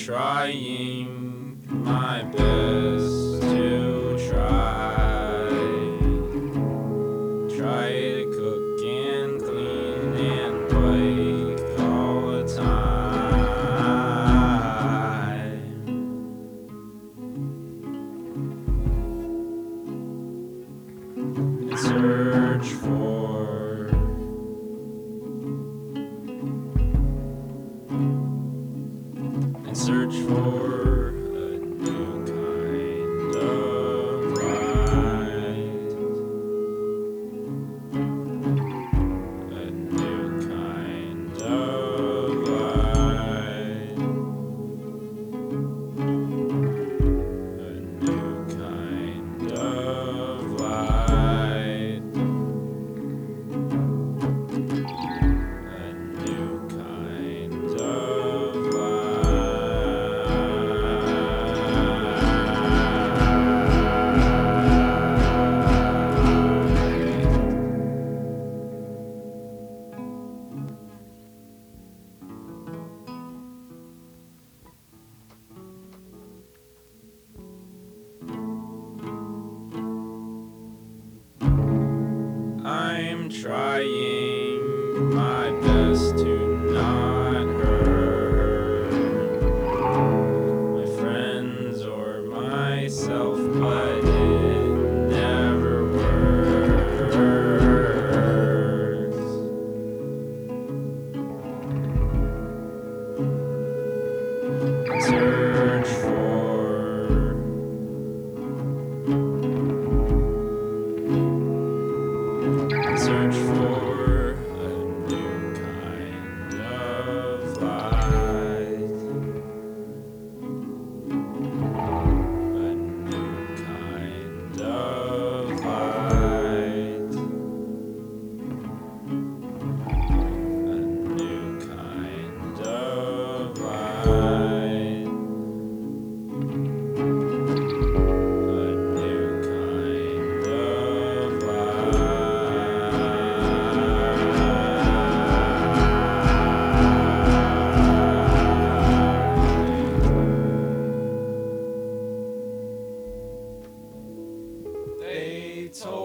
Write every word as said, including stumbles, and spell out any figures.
trying my best to try. Try to cook and clean and bake all the time. And search for and search for a new kind of light, a new kind of light, a new kind of light, a new kind of I'm trying my best to not hurt my friends or myself, but it never works. Search for Search for a new kind of light, a new kind of light, a new kind of light, a new kind of light. They told